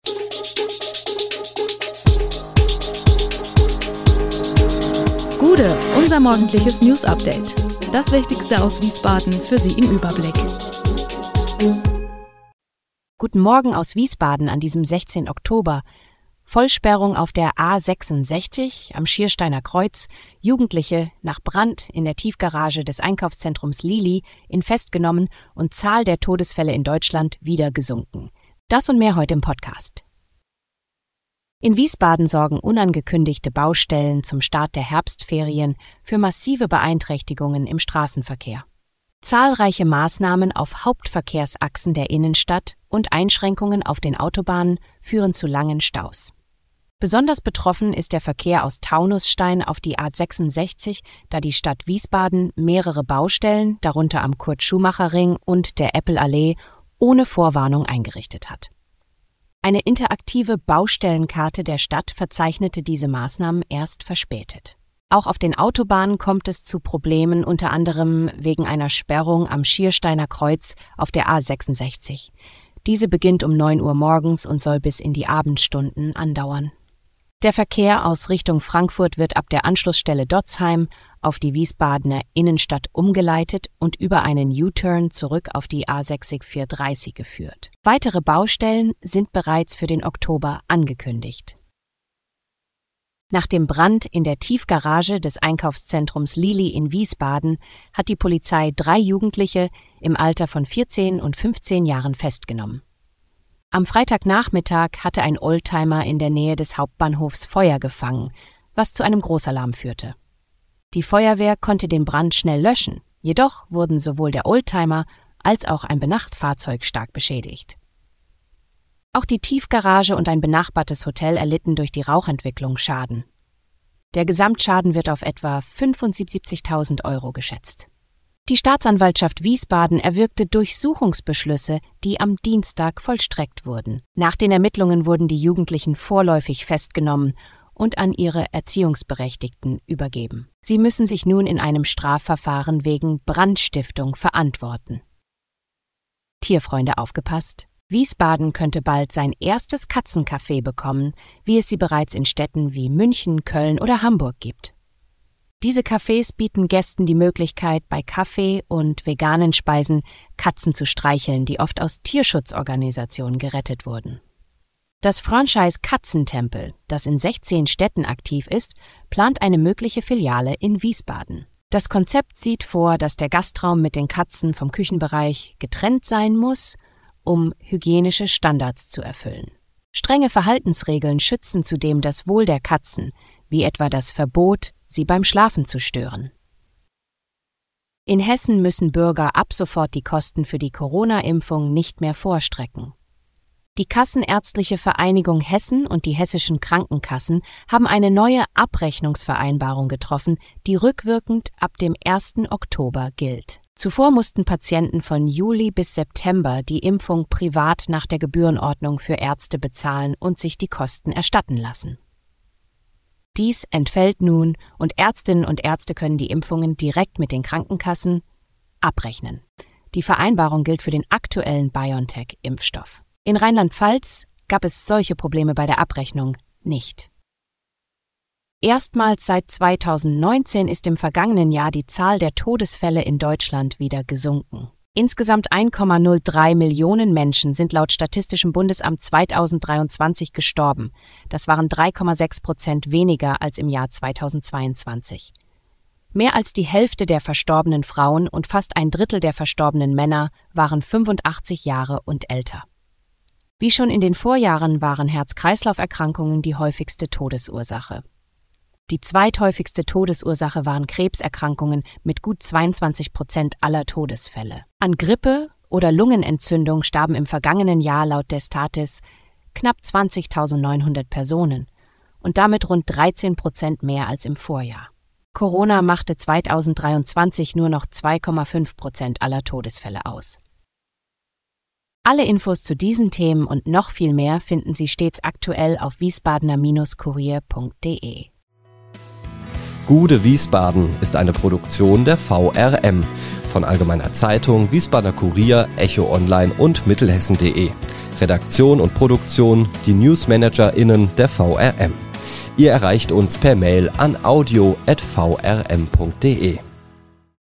Gude, unser morgendliches News-Update. Das Wichtigste aus Wiesbaden für Sie im Überblick. Guten Morgen aus Wiesbaden an diesem 16. Oktober. Vollsperrung auf der A66 am Schiersteiner Kreuz, Jugendliche nach Brand in der Tiefgarage des Einkaufszentrums Lili in festgenommen und Zahl der Todesfälle in Deutschland wieder gesunken. Das und mehr heute im Podcast. In Wiesbaden sorgen unangekündigte Baustellen zum Start der Herbstferien für massive Beeinträchtigungen im Straßenverkehr. Zahlreiche Maßnahmen auf Hauptverkehrsachsen der Innenstadt und Einschränkungen auf den Autobahnen führen zu langen Staus. Besonders betroffen ist der Verkehr aus Taunusstein auf die A66, da die Stadt Wiesbaden mehrere Baustellen, darunter am Kurt-Schumacher-Ring und der Eppelallee, ohne Vorwarnung eingerichtet hat. Eine interaktive Baustellenkarte der Stadt verzeichnete diese Maßnahmen erst verspätet. Auch auf den Autobahnen kommt es zu Problemen, unter anderem wegen einer Sperrung am Schiersteiner Kreuz auf der A66. Diese beginnt um 9 Uhr morgens und soll bis in die Abendstunden andauern. Der Verkehr aus Richtung Frankfurt wird ab der Anschlussstelle Dotzheim auf die Wiesbadener Innenstadt umgeleitet und über einen U-Turn zurück auf die A6430 geführt. Weitere Baustellen sind bereits für den Oktober angekündigt. Nach dem Brand in der Tiefgarage des Einkaufszentrums Lili in Wiesbaden hat die Polizei 3 Jugendliche im Alter von 14 und 15 Jahren festgenommen. Am Freitagnachmittag hatte ein Oldtimer in der Nähe des Hauptbahnhofs Feuer gefangen, was zu einem Großalarm führte. Die Feuerwehr konnte den Brand schnell löschen, jedoch wurden sowohl der Oldtimer als auch ein Benachfahrzeug stark beschädigt. Auch die Tiefgarage und ein benachbartes Hotel erlitten durch die Rauchentwicklung Schaden. Der Gesamtschaden wird auf etwa 75.000 € geschätzt. Die Staatsanwaltschaft Wiesbaden erwirkte Durchsuchungsbeschlüsse, die am Dienstag vollstreckt wurden. Nach den Ermittlungen wurden die Jugendlichen vorläufig festgenommen und an ihre Erziehungsberechtigten übergeben. Sie müssen sich nun in einem Strafverfahren wegen Brandstiftung verantworten. Tierfreunde aufgepasst! Wiesbaden könnte bald sein erstes Katzencafé bekommen, wie es sie bereits in Städten wie München, Köln oder Hamburg gibt. Diese Cafés bieten Gästen die Möglichkeit, bei Kaffee und veganen Speisen Katzen zu streicheln, die oft aus Tierschutzorganisationen gerettet wurden. Das Franchise Katzentempel, das in 16 Städten aktiv ist, plant eine mögliche Filiale in Wiesbaden. Das Konzept sieht vor, dass der Gastraum mit den Katzen vom Küchenbereich getrennt sein muss, um hygienische Standards zu erfüllen. Strenge Verhaltensregeln schützen zudem das Wohl der Katzen, wie etwa das Verbot, sie beim Schlafen zu stören. In Hessen müssen Bürger ab sofort die Kosten für die Corona-Impfung nicht mehr vorstrecken. Die Kassenärztliche Vereinigung Hessen und die hessischen Krankenkassen haben eine neue Abrechnungsvereinbarung getroffen, die rückwirkend ab dem 1. Oktober gilt. Zuvor mussten Patienten von Juli bis September die Impfung privat nach der Gebührenordnung für Ärzte bezahlen und sich die Kosten erstatten lassen. Dies entfällt nun und Ärztinnen und Ärzte können die Impfungen direkt mit den Krankenkassen abrechnen. Die Vereinbarung gilt für den aktuellen BioNTech-Impfstoff. In Rheinland-Pfalz gab es solche Probleme bei der Abrechnung nicht. Erstmals seit 2019 ist im vergangenen Jahr die Zahl der Todesfälle in Deutschland wieder gesunken. Insgesamt 1,03 Millionen Menschen sind laut Statistischem Bundesamt 2023 gestorben. Das waren 3,6% weniger als im Jahr 2022. Mehr als die Hälfte der verstorbenen Frauen und fast ein Drittel der verstorbenen Männer waren 85 Jahre und älter. Wie schon in den Vorjahren waren Herz-Kreislauf-Erkrankungen die häufigste Todesursache. Die zweithäufigste Todesursache waren Krebserkrankungen mit gut 22% aller Todesfälle. An Grippe oder Lungenentzündung starben im vergangenen Jahr laut der Statis knapp 20.900 Personen und damit rund 13% mehr als im Vorjahr. Corona machte 2023 nur noch 2,5% aller Todesfälle aus. Alle Infos zu diesen Themen und noch viel mehr finden Sie stets aktuell auf wiesbadener-kurier.de. Gude Wiesbaden ist eine Produktion der VRM von Allgemeiner Zeitung, Wiesbadener Kurier, Echo Online und Mittelhessen.de. Redaktion und Produktion die NewsmanagerInnen der VRM. Ihr erreicht uns per Mail an audio@vrm.de.